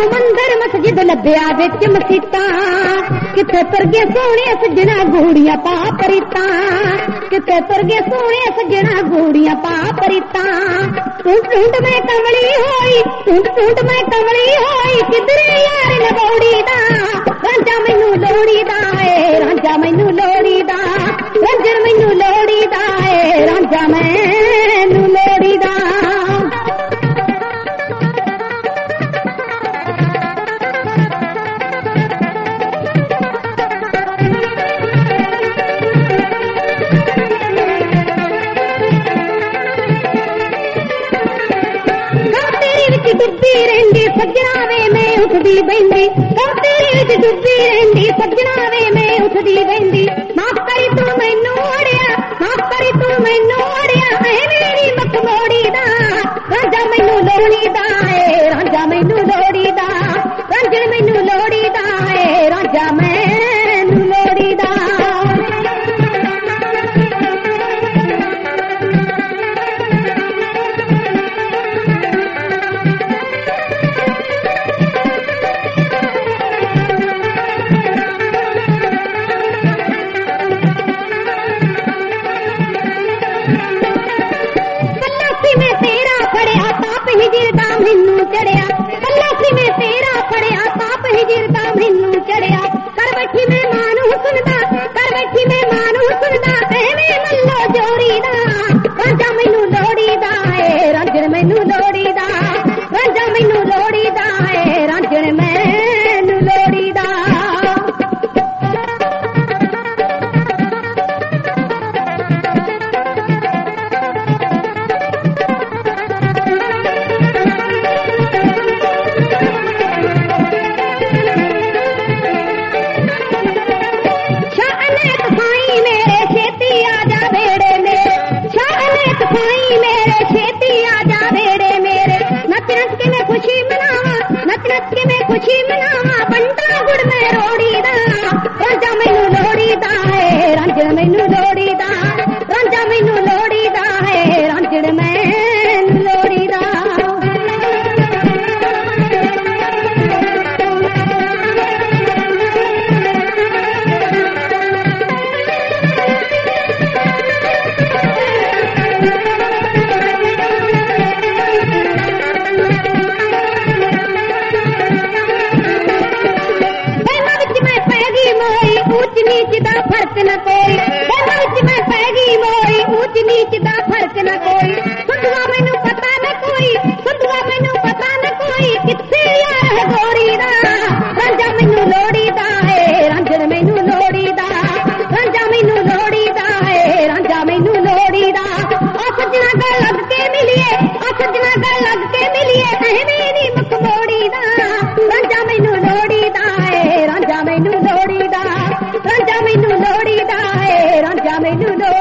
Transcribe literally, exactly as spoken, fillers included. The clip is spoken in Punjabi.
ਮੰਦਰ ਮਸਜਿਦ ਲੱਭਿਆ ਵਿੱਚ ਮਸੀਤਾਂ ਕਿੱਥੇ ਤੁਰ ਗਏ ਸੋਹਣੇ ਸੱਜਣਾ ਗੂੜੀਆਂ ਪਾ ਪਰੀਤਾਂ ਕਿੱਥੇ ਤੁਰ ਗਏ ਸੋਹਣੇ ਸੱਜਣਾ ਗੂੜੀਆਂ ਪਾ ਪਰੀਤਾਂ ਤੂੰ ਟੁੰਡ ਮੈਂ ਕਮਲੀ ਹੋਈ ਤੂੰ ਟੁੰਡ ਮੈਂ ਕਮਲੀ ਹੋਈ ਕਿਧਰੇ ਯਾਰ ਲਬੋੜੀ ਦਾ ਰਾਂਝਾ ਮੈਨੂੰ ਲੋੜੀ ਦਾ ਏ ਰਾਂਝਾ ਮੈਨੂੰ ਲੋੜੀ ਦਾ ਰਾਂਝਾ ਮੈਨੂੰ ਲੋੜੀ ਦਾ ਏ ਰਾਂਝਾ ਮੈਨੂੰ ਲੋੜੀ ਦਾ ਡੁੱਬੀ ਰਹਿੰਦੀ ਸੱਜਣਾ ਵੇ ਮੈਂ ਉੱਠਦੀ ਬੈਂਦੀ ਕਰ ਤੇਰੇ ਵਿੱਚ ਡੁੱਬੀ ਰਹਿੰਦੀ ਸੱਜਣਾ ਵੇ ਮੈਂ ਉੱਠਦੀ ਬੈਂਦੀ ਮਾਫ ਕਰੀ ਤੂੰ ਮੈਨੂੰ ਅੜਿਆ ਮਾਫ ਕਰੀ ਤੂੰ ਮੈਨੂੰ ਅੜਿਆ ਐ ਮੇਰੀ ਮੱਖ ਮੋੜੀ ਦਾ ਰਾਂਝਾ ਮੈਨੂੰ ਲੋੜੀ ਦਾ ਏ ਰਾਂਝਾ ਮੈਨੂੰ ਲੋੜੀ ਦਾ ਰਾਂਝਣ ਮੈਨੂੰ ਲੋੜੀ ਦਾ ਏ ਰਾਂਝਾ ਮੈਨੂੰ ਲੋੜੀ ਦਾ ਹਿਜਰਦਾ ਮੈਨੂੰ ਚੜਿਆ ਪੱਲਾ ਸੀ ਮੈਂ ਤੇਰਾ ਫੜਿਆ ਪਾਪ ਹਿਜਰਦਾ ਮੈਨੂੰ ਚੜਿਆ ਕਰ ਬੈਠੀ ਮੈਂ ਮਾਂ ਨੂੰ ਸੁਣਦਾ ਕਰ ਬੈਠੀ ਮੈਂ ਮਾਂ ਨੂੰ ਸੁਣਦਾ ਐਵੇਂ ਮੱਲੋ ਜੋੜੀ ਦਾ ਰਾਂਝਾ ਮੈਨੂੰ ਲੋੜੀ ਦਾ ਏ ਰਾਂਝਣ ਮੈਨੂੰ ਲੋੜੀ ਦਾ ਰਾਂਝਾ ਮੈਨੂੰ ਲੋੜੀ ਦਾ ਏ ਰਾਂਝਣ ਮੈਨੂੰ ਲੋੜੀ ਦਾ खुशी मनावा बंटा गुड़ में रोड़ी दा रांझा मैनू लोड़ी दा है रांझण मैनू लोड़ी दा रांझा मैनू लोड़ी दा है रांझण मैनू लोड़ी दा ऊंच नीच दा फर्क न कोई विच मैं पै गई मोई ऊंच नीच दा फर्क न कोई संधुआ मैनू पता न कोई संधुआ मैनू पता न कोई किथे यार है गोरी दा रांझा मैनू लोड़ी दा है रांझण मैनू लोड़ी दा रांझा मैनू लोड़ी दा है रांझा मैनू लोड़ी दा आ सजना गल लग के मिलिए आ सजना गल लग के मिलिए ऐ मेरी मुख मोड़ी दा रांझा मैनू लोड़ी दा है रांझा मैनू लोड़ी दा रांझा मैनू लोड़ी दा है रांझा मैनू